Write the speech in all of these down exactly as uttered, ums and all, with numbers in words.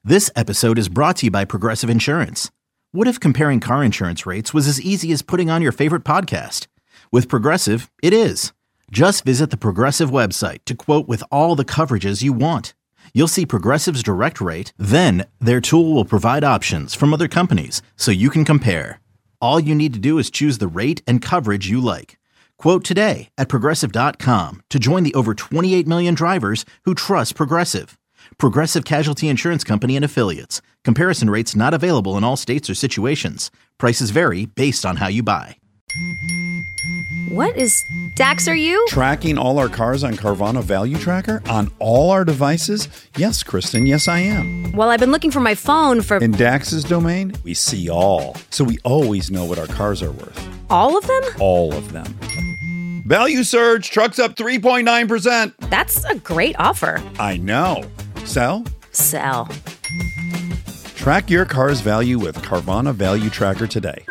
This episode is brought to you by Progressive Insurance. What if comparing car insurance rates was as easy as putting on your favorite podcast? With Progressive, it is. Just visit the Progressive website to quote with all the coverages you want. You'll see Progressive's direct rate, then their tool will provide options from other companies so you can compare. All you need to do is choose the rate and coverage you like. Quote today at Progressive dot com to join the over twenty-eight million drivers who trust Progressive. Progressive Casualty Insurance Company and Affiliates. Comparison rates not available in all states or situations. Prices vary based on how you buy. What is Dax, are you? Tracking all our cars on Carvana Value Tracker on all our devices? Yes, Kristen, yes I am. Well, I've been looking for my phone for... In Dax's domain, we see all. So we always know what our cars are worth. All of them? All of them. Value surge, trucks up three point nine percent. That's a great offer. I know. Sell? Sell. Track your car's value with Carvana Value Tracker today.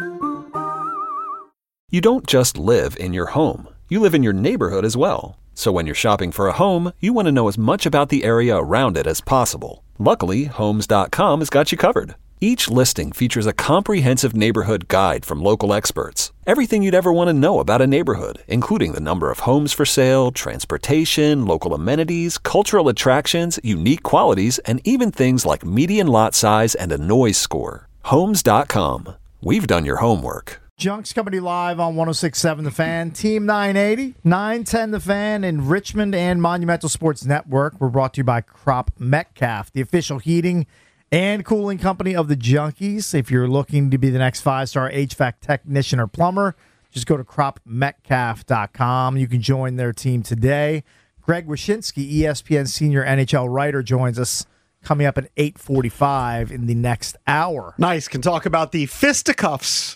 You don't just live in your home. You live in your neighborhood as well. So when you're shopping for a home, you want to know as much about the area around it as possible. Luckily, Homes dot com has got you covered. Each listing features a comprehensive neighborhood guide from local experts. Everything you'd ever want to know about a neighborhood, including the number of homes for sale, transportation, local amenities, cultural attractions, unique qualities, and even things like median lot size and a noise score. Homes dot com. We've done your homework. Junk's coming to you live on one oh six point seven The Fan, Team nine eighty, nine ten The Fan, in Richmond and Monumental Sports Network. We're brought to you by Crop Metcalf, the official heating and cooling company of the Junkies. If you're looking to be the next five-star H V A C technician or plumber, just go to crop metcalf dot com. You can join their team today. Greg Wyshynski, E S P N senior N H L writer, joins us coming up at eight forty-five in the next hour. Nice. Can talk about the fisticuffs.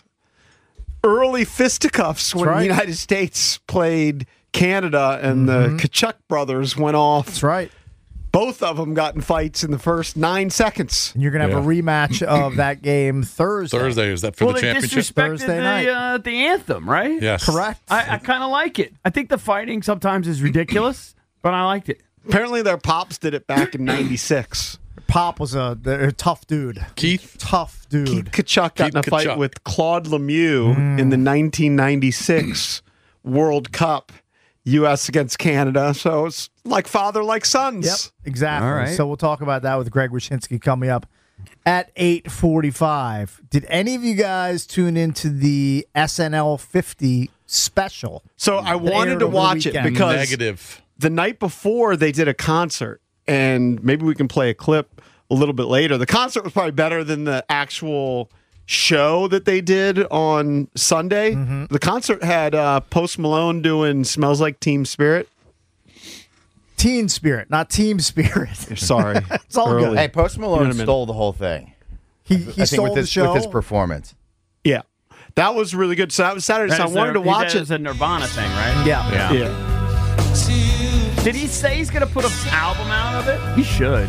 Early fisticuffs when right. the United States played Canada and mm-hmm. the Kachuk brothers went off. That's right. Both of them got in fights in the first nine seconds. And you're going to have yeah. a rematch of that game Thursday. Thursday, is that for well, the championship? Well, they disrespected Thursday night. the, uh, the anthem, right? Yes. Correct. I, I kind of like it. I think the fighting sometimes is ridiculous, but I liked it. Apparently their pops did it back in ninety-six. Pop was a, a tough dude. Keith? Tough dude. Keith Kachuk got Keith in a fight Kachuk. with Claude Lemieux mm. in the nineteen ninety-six World Cup, U S against Canada. So it's like father, like sons. Yep, exactly. All right. So we'll talk about that with Greg Wyshynski coming up at eight forty-five. Did any of you guys tune into the S N L fifty special? So I wanted to watch it because Negative. the night before they did a concert, and maybe we can play a clip a little bit later. The concert was probably better than the actual show that they did on Sunday. Mm-hmm. The concert had uh, Post Malone doing Smells Like Teen Spirit. Teen Spirit, not Team Spirit. Sorry. It's all Early. good. Hey, Post Malone You know what I mean? stole the whole thing. He, he I think stole with the his, show. with his performance. Yeah. That was really good. So that was Saturday, so I That is wanted a- to watch that it. is a Nirvana thing, right? Yeah. Yeah. Yeah. Did he say he's going to put an album out of it? He should.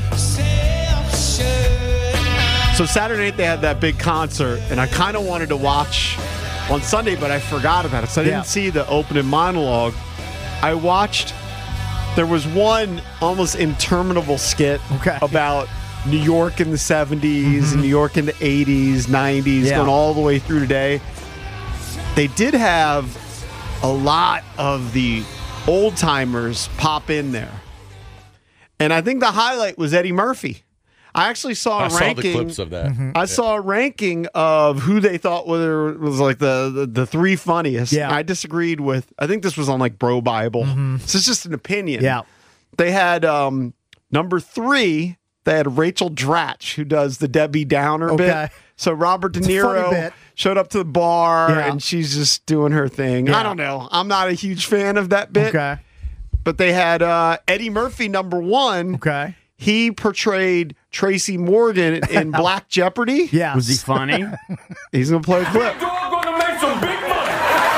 So Saturday night they had that big concert, and I kind of wanted to watch on Sunday, but I forgot about it. So I didn't Yeah. see the opening monologue. I watched, there was one almost interminable skit Okay. about New York in the seventies, and New York in the eighties, nineties, Yeah. going all the way through today. They did have a lot of the old-timers pop in there. And I think the highlight was Eddie Murphy. I actually saw a I saw ranking. the clips of that. Mm-hmm. I saw a ranking of who they thought were was like the, the, the three funniest. Yeah. I disagreed with, I think this was on like Bro Bible. Mm-hmm. So it's just an opinion. Yeah. They had um, number three, they had Rachel Dratch, who does the Debbie Downer Okay. bit. So Robert De It's a funny Niro bit. showed up to the bar Yeah. and she's just doing her thing. Yeah. I don't know. I'm not a huge fan of that bit. Okay. But they had uh, Eddie Murphy, number one. Okay. He portrayed Tracy Morgan in Black Jeopardy. Yeah. Was he funny? He's going to play a clip. Dog gonna make some big money.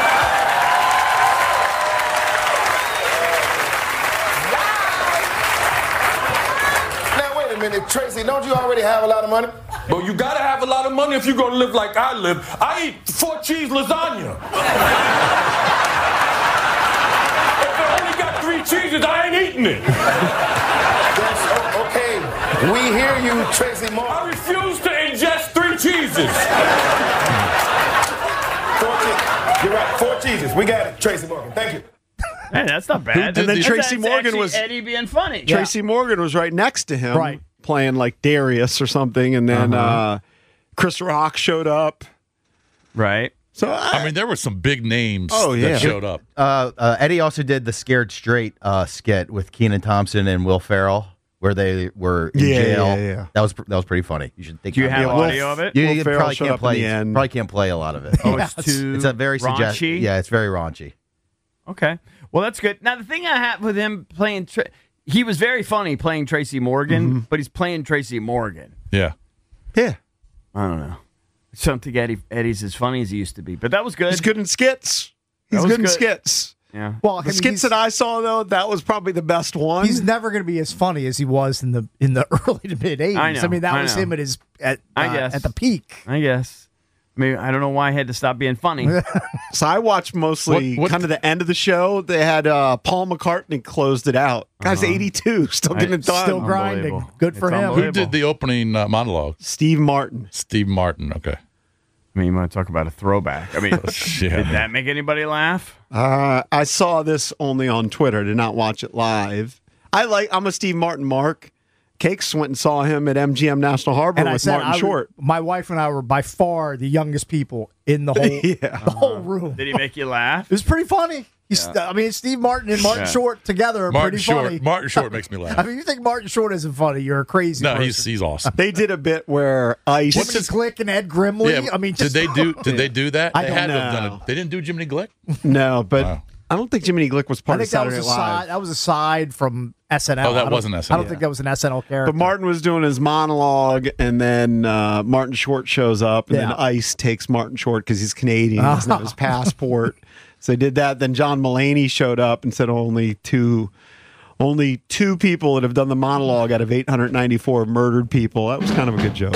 Now, wait a minute, Tracy, don't you already have a lot of money? But you gotta have a lot of money if you're gonna live like I live. I eat four cheese lasagna. If I only got three cheeses, I ain't eating it. Yes, o- okay. We hear you, Tracy Morgan. I refuse to ingest three cheeses. Four cheeses. You're right. Four cheeses. We got it, Tracy Morgan. Thank you. Hey, that's not bad. And then That's- Tracy that's Morgan actually was- Eddie being funny. Tracy Morgan was right next to him, Right. playing like Darius or something, and then Uh-huh. uh, Chris Rock showed up. Right. So I, I mean, there were some big names Oh, yeah. that showed up. Uh, uh, Eddie also did the Scared Straight uh, skit with Kenan Thompson and Will Ferrell, where they were in Yeah, jail. yeah, yeah. That was that was pretty funny. You should think. Do you about have it. audio of it? You, Will you Ferrell probably showed can't up in play. the end. Probably can't play a lot of it. Oh, it's too It's a very suggestive. raunchy? Yeah, it's very raunchy. Okay. Well, that's good. Now, the thing I have with him playing, Tra- he was very funny playing Tracy Morgan, Mm-hmm. but he's playing Tracy Morgan. Yeah. yeah, I don't know. I don't think Eddie, Eddie's as funny as he used to be, but that was good. he's good in skits. He's was good in good. skits. Yeah. Well, I The mean, skits he's, that I saw though, that was probably the best one. he's never going to be as funny as he was in the in the early to mid eighties. I know, mean, that I was know. him at his at I uh, guess. at the peak. I guess. I mean, I don't know why I had to stop being funny. So I watched mostly What- what- kind of the end of the show. They had uh, Paul McCartney closed it out. Guy's eighty-two, still getting it done. Still grinding. Unbelievable. Good for It's him. Who unbelievable. did the opening uh, monologue? Steve Martin. Steve Martin. Okay. I mean, you want to talk about a throwback. I mean, Yeah. did that make anybody laugh? Uh, I saw this only on Twitter. Did not watch it live. I like. I'm a Steve Martin mark. Cakes went and saw him at M G M National Harbor And I with said, Martin I, Short. my wife and I were by far the youngest people in the whole Yeah. the whole room. Did he make you laugh? It was pretty funny. He's, I mean, Steve Martin and Martin Yeah. Short together are Martin pretty Short. funny. Martin Short makes me laugh. I mean, you think Martin Short isn't funny? You're a crazy. No, person. he's he's awesome. They did a bit where Ice. Jiminy Glick and Ed Grimley. Yeah, I mean, just, did they do? Did they do that? I they don't had to have done know. it. They didn't do Jiminy Glick. No, but Wow. I don't think Jiminy Glick was I part of think that was Saturday a Night Live. side. That was a side from S N L. Oh, that I don't- wasn't S N L. I don't think that was an S N L character. But Martin was doing his monologue, and then uh, Martin Short shows up, and Yeah. then Ice takes Martin Short because he's Canadian, he doesn't have his passport. So they did that. Then John Mulaney showed up and said only two, only two people that have done the monologue out of eight hundred ninety-four murdered people. That was kind of a good joke.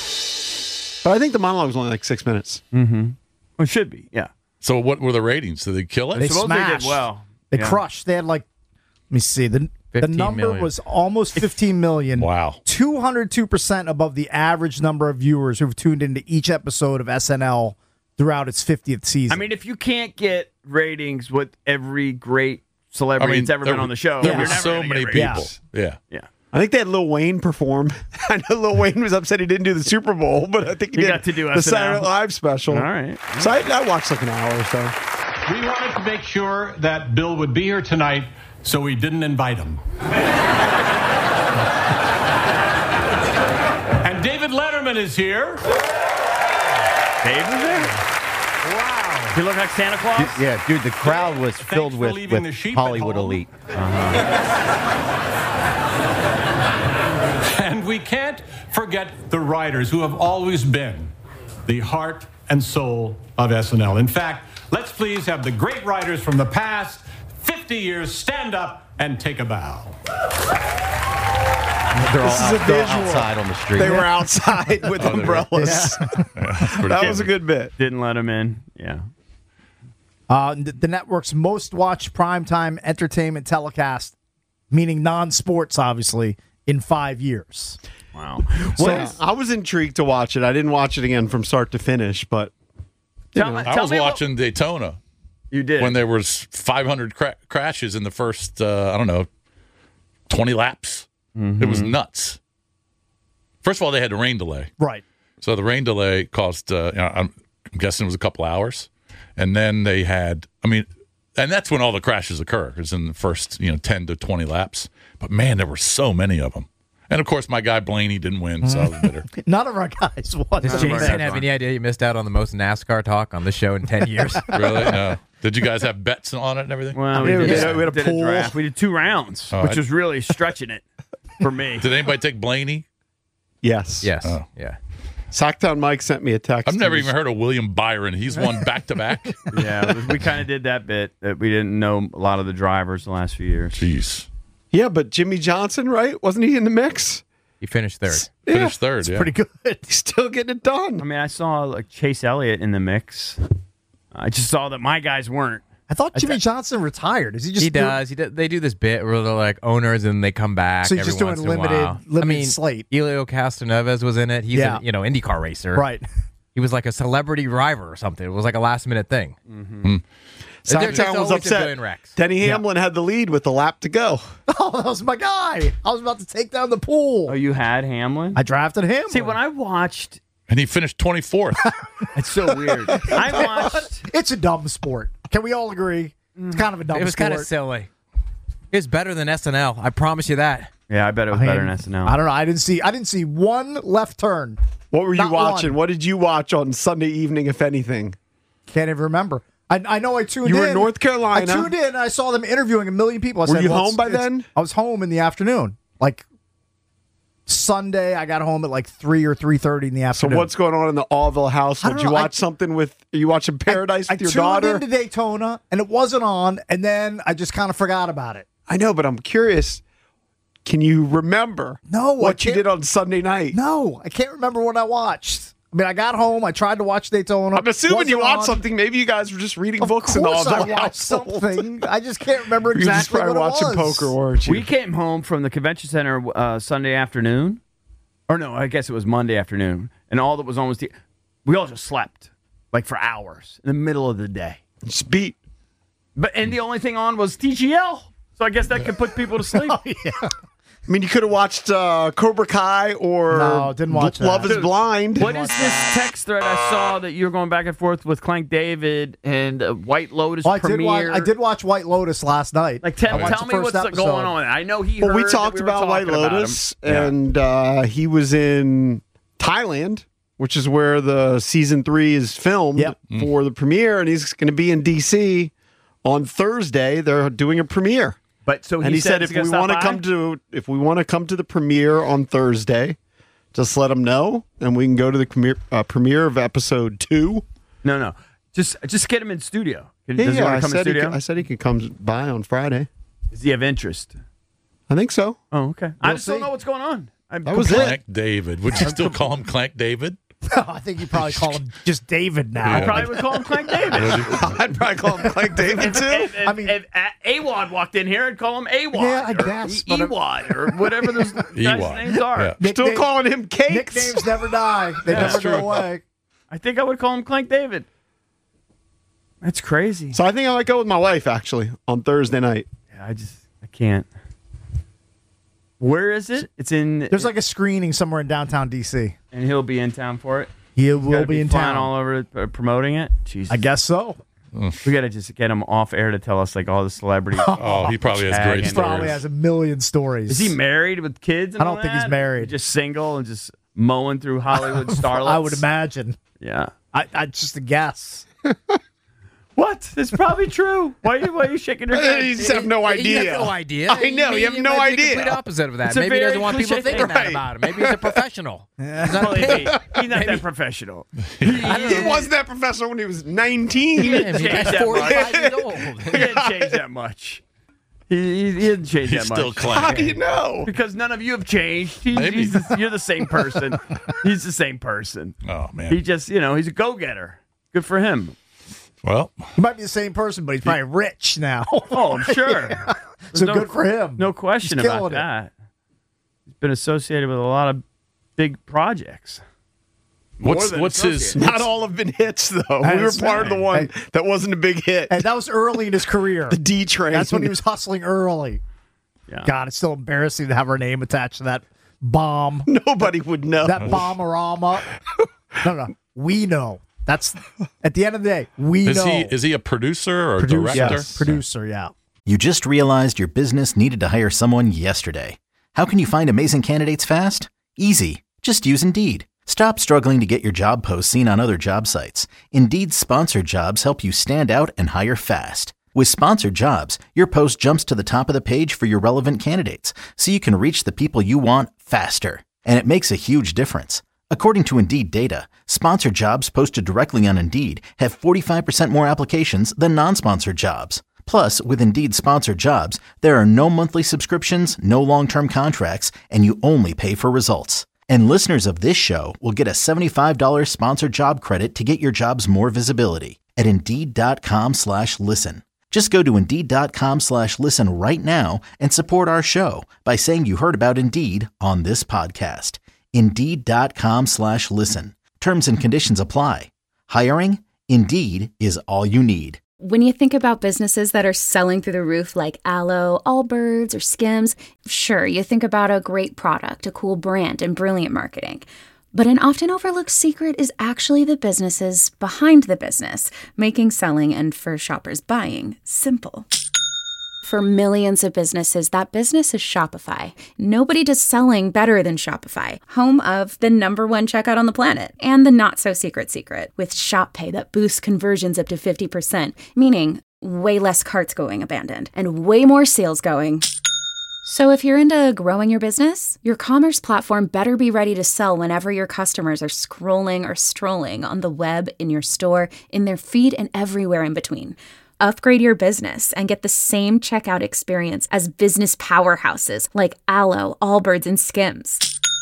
But I think the monologue was only like six minutes. Mm-hmm. Well, it should be, yeah. So what were the ratings? Did they kill it? They Suppose they did smashed. well. They Yeah. crushed. They had like, let me see. The, the fifteen number million. was almost fifteen million. Wow. two hundred two percent above the average number of viewers who've tuned into each episode of S N L throughout its fiftieth season. I mean, if you can't get ratings with every great celebrity that's ever there been were- on the show, There you're were never so gonna many get people. ratings. Yeah. Yeah. I think they had Lil Wayne perform. I know Lil Wayne was upset he didn't do the Super Bowl, but I think he, He did got to do the S N L. Saturday Night Live special. All right. So I, I watched like an hour or so. We wanted to make sure that Bill would be here tonight, so we didn't invite him. And David Letterman is here. Dave was there? Wow. He looked like Santa Claus? Yeah, dude, the crowd was filled for with, leaving with the sheep at Hollywood home. elite. And we can't forget the writers who have always been the heart and soul of S N L. In fact, let's please have the great writers from the past fifty years stand up and take a bow. They're all, This is out, a they're all visual. outside on the street. They were outside with Oh, they were. umbrellas. That was a good bit. Didn't let him in. Yeah. Uh, the, the network's most watched primetime entertainment telecast, meaning non-sports, obviously, in five years. Wow. So Well, I was intrigued to watch it. I didn't watch it again from start to finish, but tell me- I tell was me what- watching Daytona You did. when there was five hundred cra- crashes in the first, uh, I don't know, twenty laps. Mm-hmm. It was nuts. First of all, they had a rain delay. Right. So the rain delay caused, uh, you know, I'm guessing it was a couple hours. And then they had, I mean, and that's when all the crashes occur, is in the first, you know, ten to twenty laps. But man, there were so many of them. And of course, my guy Blaney didn't win, so I was bitter. None of our guys won. Does Jason have any idea you missed out on the most NASCAR talk on the show in ten years? Really? No. Did you guys have bets on it and everything? Well, we Yeah, we did, did a- we had a did pool. draft. We did two rounds, Oh, which I- was really stretching it for me. Did anybody take Blaney? yes. Yes. Oh. Yeah. Sacktown Mike sent me a text. I've never He was- even heard of William Byron. He's won back to back. Yeah, it was- we kind of did that bit that we didn't know a lot of the drivers the last few years. Jeez. Yeah, but Jimmy Johnson, right? Wasn't he in the mix? He finished third. Finished third, yeah. Pretty good. He's still getting it I done. mean, I saw like Chase Elliott in the mix. I just saw that my guys weren't. I thought Jimmy Johnson retired. Is he just he doing- does. He does. They do this bit where they're like owners and they come back. So he's every just doing once in a limited- while. limited I mean, slate. Elio Castroneves was in it. He's Yeah. a you know IndyCar racer. Right. He was like a celebrity driver or something. It was like a last minute thing. Mm-hmm. There- there's Southtown was always a upset. billion wrecks. Denny Hamlin had the lead with the lap to go. Oh, that was my guy. I was about to take down the pool. Oh, you had Hamlin? I drafted him. See, when I watched, And he finished twenty-fourth. it's so weird. I watched. It's a dumb sport. Can we all agree? It's kind of a dumb It was sport. kind of silly. It was better than S N L. I promise you that. Yeah, I bet it was I better mean, than S N L. I don't know. I didn't see. I didn't see one left turn. What were you Not watching? one. What did you watch on Sunday evening, if anything? Can't even remember. I, I know I tuned You in. were in North Carolina. I tuned in and I saw them interviewing a million people. I Were said, you well, home it's- by it's- then? I was home in the afternoon. Like Sunday, I got home at like three or three thirty in the So afternoon. what's going on in the Allville I household? don't Did you know. I- watch something with? Are you watching Paradise I, with your I tuned daughter? into Daytona and it wasn't on, and then I just kind of forgot about it. I know, but I'm curious. Can you remember? No, I what you can't- did on Sunday night? No, I can't remember what I watched. I mean, I got home. I tried to watch Daytona. I'm assuming you wasn't watched on. something. Maybe you guys were just reading Of books in the course I Allville watched household. something. I just can't remember You were just exactly probably what watching it was. poker, weren't you? We came home from the convention center uh, Sunday afternoon, or no, I guess it was Monday afternoon, and all that was on was the. We all just slept like for hours in the middle of the day. Just beat. But and the only thing on was T G L, so I guess that could put people to sleep. Oh, yeah. I mean, you could have watched uh, Cobra Kai or No, didn't watch Love that. is Blind. What is this text thread I saw that you were going back and forth with Clank David and uh, White Lotus Well, I, did watch, premiere? I did watch White Lotus last night. Like, tell, I watched tell the me first what's episode. going on. I know he. Well, we heard talked that we were about White talking about Lotus, him. Yeah. and uh, he was in Thailand, which is where the season three is filmed Yep. for the premiere, and he's going to be in D C on Thursday. They're doing a premiere. But so he and he said, he's if gonna we stop want to by? come to if we want to come to the premiere on Thursday, just let him know, and we can go to the premiere, uh, premiere of episode two. No, no, just just get him in studio. Does Yeah, he yeah, want I to come in said, he studio? could, I said he could come by on Friday. Does he have interest? I think so. Oh, okay. I We'll just don't see. know what's going on. I'm That was it. Clank David. Would you still call him Clank David? I think you probably call him just David now. I probably would call him Clank David. I'd probably call him Clank David too. If, if, I mean- if A- AWOD walked in here, I'd call him AWOD. Yeah, I or guess, E- but I'm- EWOD or whatever those guys' Ewod. names are. Yeah. Still Nickname- calling him Cakes. Nicknames never die. They Yeah, never that's go true. away. I think I would call him Clank David. That's crazy. So I think I might go with my wife actually on Thursday night. Yeah, I just I can't. Where is it? It's in. There's like a screening somewhere in downtown D C. and he'll be in town for it. He Gotta will be in flying town. all over uh, promoting it. Jesus. I guess so. we got to just get him off air to tell us like all the celebrities. Oh, he probably has great He He probably stories. has a million stories. Is he married with kids? And I don't all think he's that? married. Just single and just mowing through Hollywood starlets. I would imagine. Yeah. I, I just a guess. What? It's probably true. Why are you, why are you shaking your head? You just have no idea. You have no idea. I know, you have He no might be the idea. complete opposite of that. It's a Maybe he very doesn't want people cliche thinking thing. that Right. about him. Maybe he's a professional. He's not Well, paid. he's not Maybe- that professional. He wasn't that professional when he was nineteen. He didn't He's change that forty-five much. years old. He didn't change that much. He, he, he didn't change He's that still much. How Clank. do you know? Because none of you have changed. He, Maybe. he's the, you're the same person. He's the same person. Oh man. He just, you know, he's a go-getter. Good for him. Well, He might be the same person, but he's probably rich now. Oh, I'm sure. so no- good for him. No question He's about killing it. that. He's been associated with a lot of big projects. what's than what's his? associated. Not all have been hits though. We were That's part of the one right. that wasn't a big hit. And that was early in his career. The D train. That's when he was hustling early. Yeah. God, it's still embarrassing to have her name attached to that bomb. Nobody would know. That bomberama. No, no. We know. That's at the end of the day, we Is know. he is he a producer or a Producer, director? yes. Producer, yeah. You just realized your business needed to hire someone yesterday. How can you find amazing candidates fast? Easy. Just use Indeed. Stop struggling to get your job posts seen on other job sites. Indeed's sponsored jobs help you stand out and hire fast. With sponsored jobs, your post jumps to the top of the page for your relevant candidates, so you can reach the people you want faster. And it makes a huge difference. According to Indeed data, sponsored jobs posted directly on Indeed have forty-five percent more applications than non-sponsored jobs. Plus, with Indeed sponsored jobs, there are no monthly subscriptions, no long-term contracts, and you only pay for results. And listeners of this show will get a seventy-five dollars sponsored job credit to get your jobs more visibility at Indeed.com slash listen. Just go to Indeed.com slash listen right now and support our show by saying you heard about Indeed on this podcast. Indeed.com slash listen. Terms and conditions apply. Hiring? Indeed is all you need. When you think about businesses that are selling through the roof like Aloe, Allbirds, or Skims, sure, you think about a great product, a cool brand, and brilliant marketing. But an often overlooked secret is actually the businesses behind the business, making selling and, for shoppers, buying simple. For millions of businesses, that business is Shopify. Nobody does selling better than Shopify, home of the number one checkout on the planet, and the not-so-secret secret, with Shop Pay that boosts conversions up to fifty percent, meaning way less carts going abandoned, and way more sales going. So if you're into growing your business, your commerce platform better be ready to sell whenever your customers are scrolling or strolling on the web, in your store, in their feed, and everywhere in between. Upgrade your business and get the same checkout experience as business powerhouses like Aloe, Allbirds, and Skims.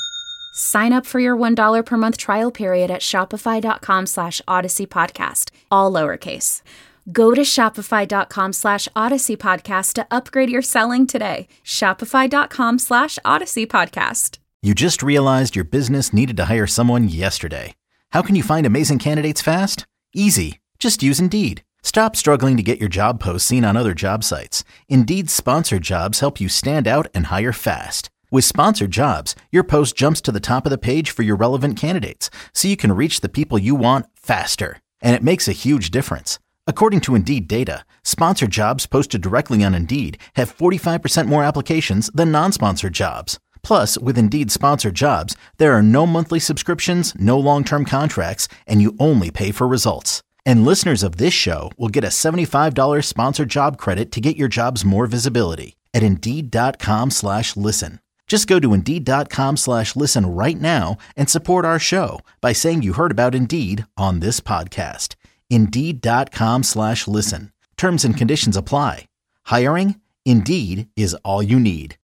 Sign up for your one dollar per month trial period at shopify.com slash Odyssey Podcast, all lowercase. Go to shopify.com slash Odyssey Podcast to upgrade your selling today. Shopify.com slash Odyssey Podcast. You just realized your business needed to hire someone yesterday. How can you find amazing candidates fast? Easy. Just use Indeed. Stop struggling to get your job posts seen on other job sites. Indeed's sponsored jobs help you stand out and hire fast. With sponsored jobs, your post jumps to the top of the page for your relevant candidates, so you can reach the people you want faster. And it makes a huge difference. According to Indeed data, sponsored jobs posted directly on Indeed have forty-five percent more applications than non-sponsored jobs. Plus, with Indeed sponsored jobs, there are no monthly subscriptions, no long-term contracts, and you only pay for results. And listeners of this show will get a seventy-five dollars sponsored job credit to get your jobs more visibility at Indeed.com slash listen. Just go to Indeed.com slash listen right now and support our show by saying you heard about Indeed on this podcast. Indeed.com slash listen. Terms and conditions apply. Hiring? Indeed is all you need.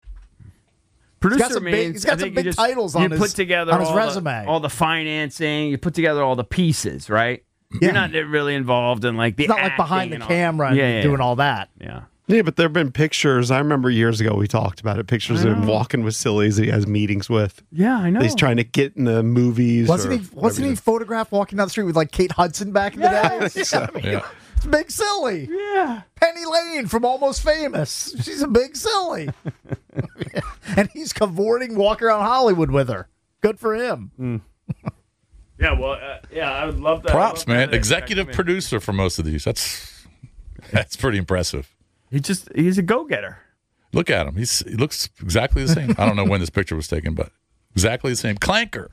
Producer He's got some means, big, he's got I some think big you just, titles you on put his, together on his all resume. The, all the financing, you put together all the pieces, right? Yeah. You're not really involved in like the It's not like behind the acting and all- camera and Yeah, yeah, doing yeah. all that. Yeah. Yeah, but there have been pictures. I remember years ago we talked about it. Pictures of him walking with sillies that he has meetings with. Yeah, I know. That he's trying to get in the movies. Wasn't or he? Wasn't he whatever photographed walking down the street with like Kate Hudson back in the Yes. day? So, I mean, yeah. It's Big Silly. Yeah. Penny Lane from Almost Famous. She's a big silly. And he's cavorting, walking around Hollywood with her. Good for him. Yeah, well, uh, yeah, I would love that. Props, I would love man. that. Executive I mean, producer for most of these. That's that's pretty impressive. He just, he's a go-getter. Look at him. He's he looks exactly the same. I don't know when this picture was taken, but exactly the same. Clanker.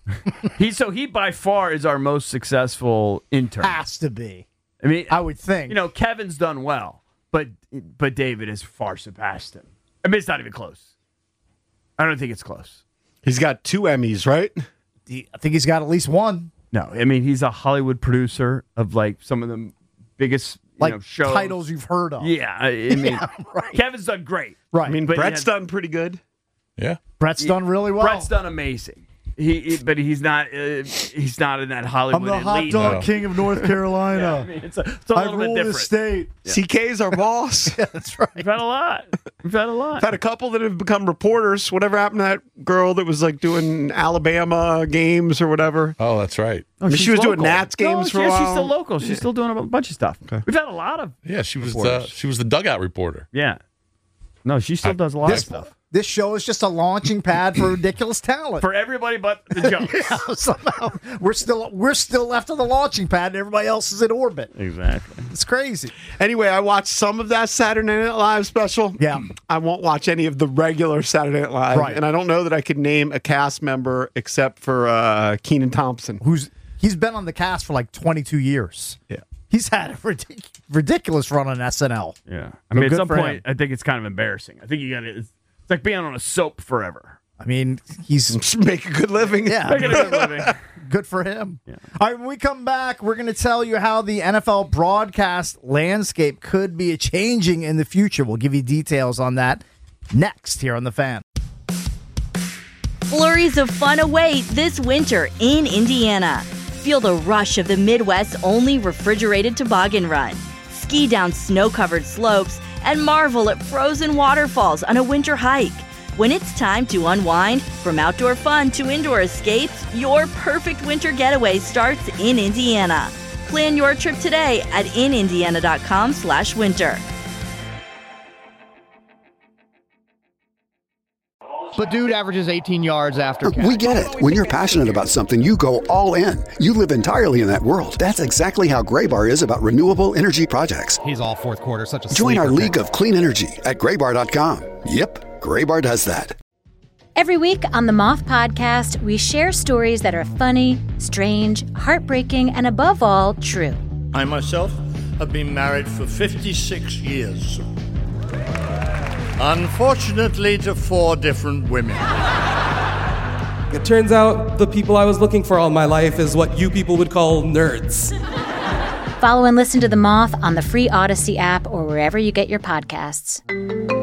He so he by far is our most successful intern. Has to be. I mean, I would think. You know, Kevin's done well, but but David has far surpassed him. I mean, it's not even close. I don't think it's close. He's got two Emmys, right? I think he's got at least one. No, I mean he's a Hollywood producer of like some of the biggest you Like know, shows. titles you've heard of. Yeah, I, I mean Yeah, right. Kevin's done great. Right. I mean, But he Brett's has- done pretty good. Yeah. Brett's done really well. Brett's done amazing. He, he but he's not uh, he's not in that I'm Hollywood the hot elite. dog No. king of North Yeah, Carolina. I mean, it's a, it's a I little bit rule the different. state. C K's our boss. Yeah, that's right. We've had a lot. We've had a lot. I've had a couple that have become reporters. Whatever happened to that girl that was like doing Alabama games or whatever? Oh, that's right. Oh, I mean, she's she was doing local. Nats games no, for a yeah, while. She's still local. She's still doing a bunch of stuff. Okay. We've had a lot of Yeah, she was uh, reporters. she was the dugout reporter. yeah. No, she still does a lot This, of stuff this show is just a launching pad for ridiculous talent. for everybody but the jokes. Yeah, somehow we're still we're still left on the launching pad, and everybody else is in orbit. Exactly. It's crazy. Anyway, I watched some of that Saturday Night Live special. Yeah. I won't watch any of the regular Saturday Night Live. Right. And I don't know that I could name a cast member except for uh, Kenan Thompson. Who's he's been on the cast for like twenty-two years. Yeah. He's had a ridic- ridiculous run on S N L. Yeah. I mean, at good some for point, him. I think it's kind of embarrassing. I think you got to. It's, it's like being on a soap forever. I mean, he's Just make a good living. yeah, Making a good living. good for him. All right, when we come back, we're going to tell you how the N F L broadcast landscape could be changing in the future. We'll give you details on that next here on The Fan. Flurries of fun await this winter in Indiana. Feel the rush of the Midwest's only refrigerated toboggan run. ski down snow-covered slopes, and marvel at frozen waterfalls on a winter hike. When it's time to unwind, from outdoor fun to indoor escapes, your perfect winter getaway starts in Indiana. Plan your trip today at inindiana.com slash winter. But dude averages eighteen yards after catch. We get it. When you're passionate about something, you go all in. You live entirely in that world. That's exactly how Graybar is about renewable energy projects. He's all fourth quarter, such a Join our sleeper league pick. of clean energy at graybar dot com. Yep, Graybar does that. Every week on the Moth Podcast, we share stories that are funny, strange, heartbreaking, and above all, true. I myself have been married for fifty-six years. Unfortunately, to four different women. It turns out the people I was looking for all my life is what you people would call nerds. Follow and listen to The Moth on the free Odyssey app or wherever you get your podcasts.